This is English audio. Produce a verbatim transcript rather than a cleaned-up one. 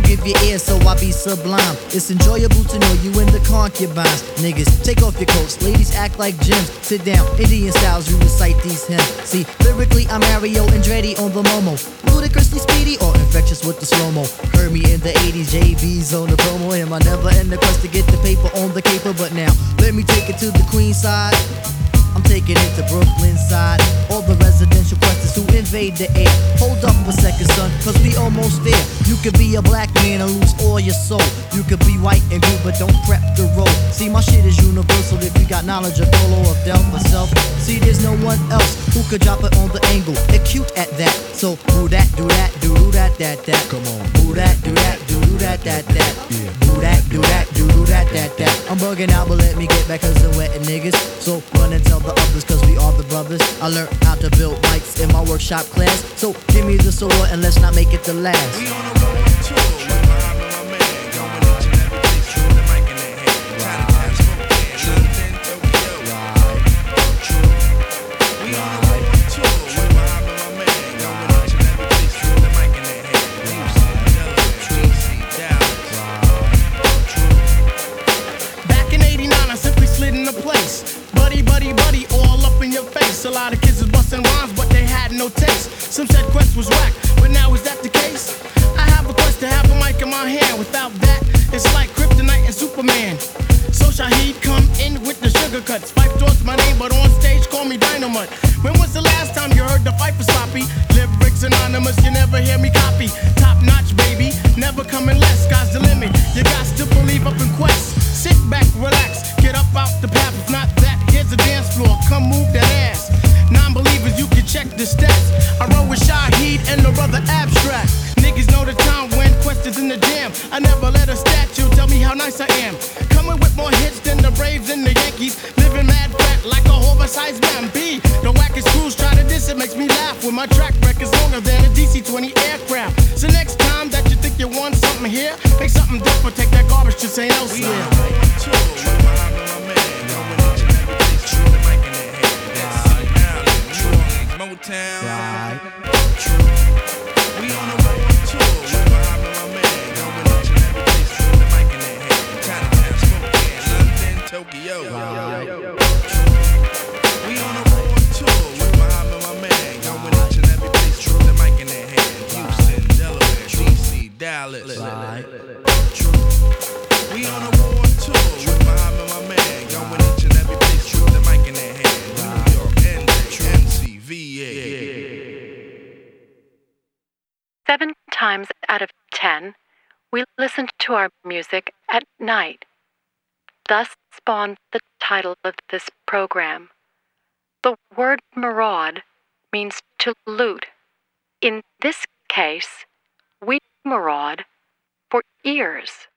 give your ear, so I be sublime. It's enjoyable to know you in the concubines. Niggas, take off your coats, ladies act like gems. Sit down, Indian styles, we recite these hymns. See, lyrically I'm Mario Andretti on the Momo, ludicrously speedy or infectious with the slow-mo. Heard me in the eighties, J B's on the promo. Him, I never end the quest to get the paper on the caper. But now, let me take it to the Queen side. I'm taking it to Brooklyn side. All the residential questions who invade the air. Hold up a second, son, cause we almost there. You could be a black man and lose all your soul. You could be white and blue, but don't prep the road. See, my shit is universal if you got knowledge of Dolo or Del for self. See, there's no one else who could drop it on the angle. They're cute at that. So, do that, do that, do do that, that, that. Come on. Do that, do that, do do that, that, that. Yeah. Do that, do that, do do that, that, that. I'm bugging out, but let me get back cause I'm wetting niggas. So, run and tell the others cause we are the brothers. I learned how to build mics in my workshop class. So, give me the sword and let's not make it the last. We on a road tour with Muhammad, my man. Going each and every place, true, the mic in their hand. Chinatown, Spokane, London, Tokyo. True. We on a road tour with Muhammad, my man. Going each and every place, true, the mic in their hand. Houston, Delaware, D C, Dallas. True. Back in eighty-nine, I simply slid into place. Buddy, buddy, buddy, all up in your face. A lot of kids was busting rhymes, but they had no taste. Some said Quest was whack, but now is that the case? I have a quest to have a mic in my hand. Without that, it's like Kryptonite and Superman. So Shaheed come in with the sugar cuts. Fife thoughts my name, but on stage call me Dynamite. When was the last time you heard the fight for sloppy? Lyrics anonymous, you never hear me copy. Top notch, baby, never coming less. Sky's the limit, you got to believe up in Quest. Sit back, relax, get up out the path. If not that, here's the dance floor, come move that ass. Non-believers, you can check the stats. I roll with Shaheed and the brother Abstract. Niggas know the time when Quest is in the jam. I never let a statue tell me how nice I am. Coming with more hits than the Braves and the Yankees. Living mad fat like a oversized man. B, the wackest crews try to diss it, makes me laugh. When my track record's longer than a D C twenty aircraft. So next time that you think you want something here, make something different, take that garbage to Saint Elsewhere. We on a road tour with Muhammad, my man. Going each and every place, true, the mic in their hand. That's New Orleans, Motown. Right. True. We on a road tour with Muhammad, my man. Going each and every place, true, the mic in their hand. Chinatown, Spokane, London, Tokyo. Right. We on a road tour with Muhammad, my man. Going each and every place, true, the mic in their hand. Houston, Delaware, D C, Dallas. Right. True. We on a road tour with Muhammad, my man. Going each and every place, true, the mic in their hand. New York, N J, M C, V A. Seven times out of ten, we listen to our music at night. Thus spawned the title of this program. The word maraud means to loot. In this case, we maraud for ears.